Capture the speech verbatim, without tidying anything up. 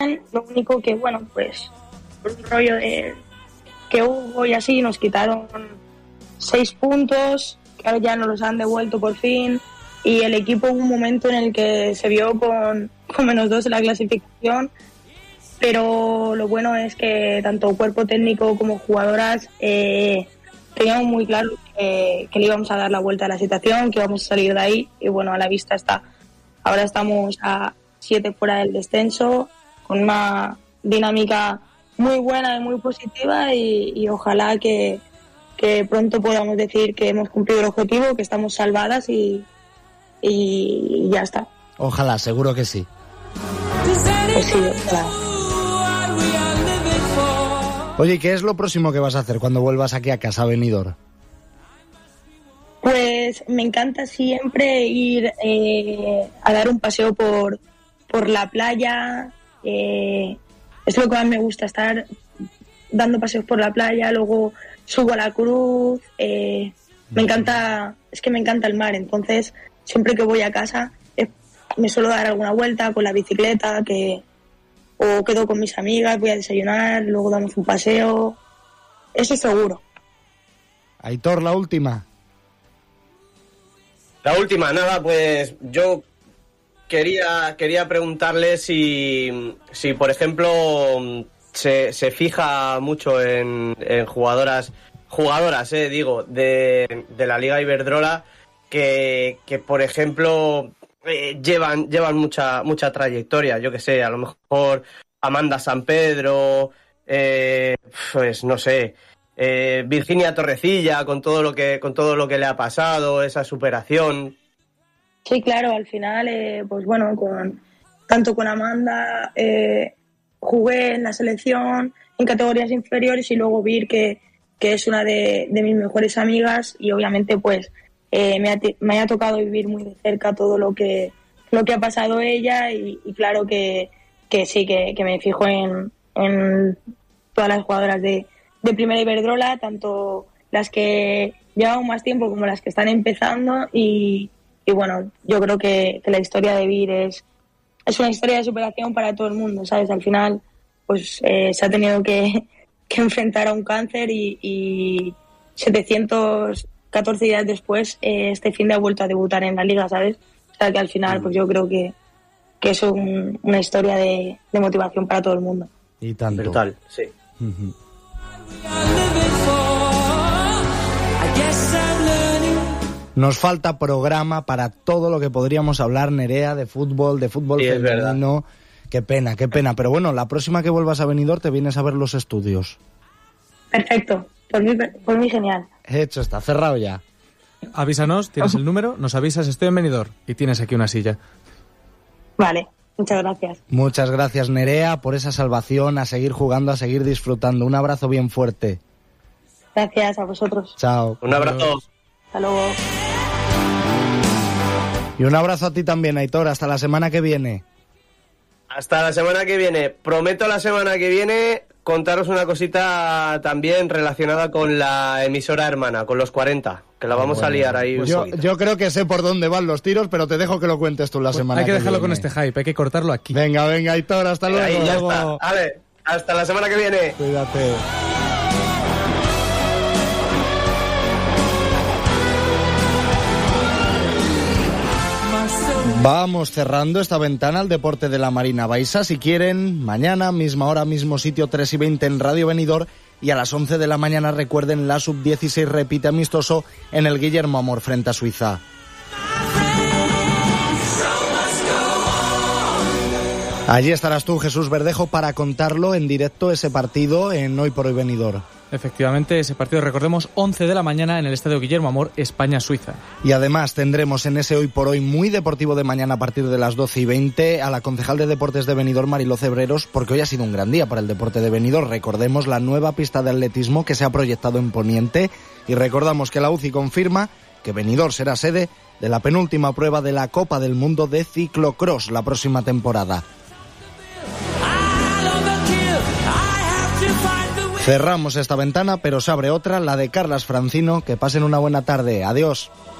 bien, lo único que, bueno, pues por un rollo de que hubo y así, nos quitaron seis puntos, que ahora ya nos los han devuelto por fin, y el equipo hubo un momento en el que se vio con, con menos dos en la clasificación, pero lo bueno es que tanto cuerpo técnico como jugadoras eh, teníamos muy claro que, que le íbamos a dar la vuelta a la situación, que íbamos a salir de ahí, y bueno, a la vista está. Ahora estamos a siete fuera del descenso, con una dinámica muy buena y muy positiva, y, y ojalá que, que pronto podamos decir que hemos cumplido el objetivo, que estamos salvadas y, y ya está. Ojalá, seguro que sí. Pues sí, ojalá. Oye, ¿qué es lo próximo que vas a hacer cuando vuelvas aquí a casa, a Benidorm? Pues me encanta siempre ir eh, a dar un paseo por, por la playa. Eh, es lo que más me gusta, estar dando paseos por la playa, luego subo a la cruz. Eh, me encanta, es que me encanta el mar, entonces siempre que voy a casa eh, me suelo dar alguna vuelta con la bicicleta, que o quedo con mis amigas, voy a desayunar, luego damos un paseo. Eso es seguro. Aitor, la última. La última, nada, pues yo quería quería preguntarle si, si por ejemplo, se, se fija mucho en, en jugadoras, jugadoras, eh, digo, de, de la Liga Iberdrola, que, que por ejemplo, eh, llevan llevan mucha mucha trayectoria, yo que sé, a lo mejor Amanda Sampedro, eh, pues no sé... Eh, Virginia Torrecilla, con todo lo que con todo lo que le ha pasado, esa superación. Sí, claro, al final, eh, pues bueno, con tanto con Amanda eh, jugué en la selección, en categorías inferiores, y luego Vir, que, que es una de, de mis mejores amigas, y obviamente pues eh, me, ha, me ha tocado vivir muy de cerca todo lo que lo que ha pasado ella, y, y claro que, que sí, que, que me fijo en, en todas las jugadoras de de Primera Iberdrola, tanto las que llevan más tiempo como las que están empezando, y, y bueno, yo creo que, que la historia de Vir es, es una historia de superación para todo el mundo, ¿sabes? Al final pues eh, se ha tenido que, que enfrentar a un cáncer, y, y setecientos catorce días después eh, este fin de ha vuelto a debutar en la liga, ¿sabes? O sea que al final pues yo creo que, que es un, una historia de, de motivación para todo el mundo. Y tanto. Brutal, sí. Uh-huh. Nos falta programa para todo lo que podríamos hablar, Nerea, de fútbol, de fútbol sí, femenino. Qué pena, qué pena. Pero bueno, la próxima que vuelvas a Benidorm te vienes a ver los estudios. Perfecto, por mí, por mí genial. Hecho está, cerrado ya. Avísanos, tienes el número, nos avisas, estoy en Benidorm, y tienes aquí una silla. Vale, muchas gracias. Muchas gracias, Nerea, por esa salvación, a seguir jugando, a seguir disfrutando. Un abrazo bien fuerte. Gracias a vosotros. Chao. Un abrazo. Hasta luego. Y un abrazo a ti también, Aitor. Hasta la semana que viene. Hasta la semana que viene. Prometo la semana que viene contaros una cosita también relacionada con la emisora hermana, con los cuarenta, que la vamos bueno, a liar ahí. Pues yo, yo creo que sé por dónde van los tiros, pero te dejo que lo cuentes tú la pues semana que viene. Hay que dejarlo con este hype, hay que cortarlo aquí. Venga, venga, Aitor, hasta luego. Ahí ya está. Vale, hasta la semana que viene. Cuídate. Vamos cerrando esta ventana al deporte de la Marina Baixa. Si quieren, mañana, misma hora, mismo sitio, tres y veinte en Radio Benidorm. Y a las once de la mañana, recuerden, la sub dieciséis repite amistoso en el Guillermo Amor frente a Suiza. Allí estarás tú, Jesús Verdejo, para contarlo en directo ese partido en Hoy por Hoy Benidorm. Efectivamente, ese partido, recordemos, once de la mañana en el Estadio Guillermo Amor, España-Suiza. Y además tendremos en ese Hoy por Hoy muy deportivo de mañana a partir de las doce y veinte a la concejal de Deportes de Benidorm, Mariló Cebreros, porque hoy ha sido un gran día para el deporte de Benidorm. Recordemos la nueva pista de atletismo que se ha proyectado en Poniente, y recordamos que la U C I confirma que Benidorm será sede de la penúltima prueba de la Copa del Mundo de ciclocross la próxima temporada. Cerramos esta ventana, pero se abre otra, la de Carlas Francino. Que pasen una buena tarde. Adiós.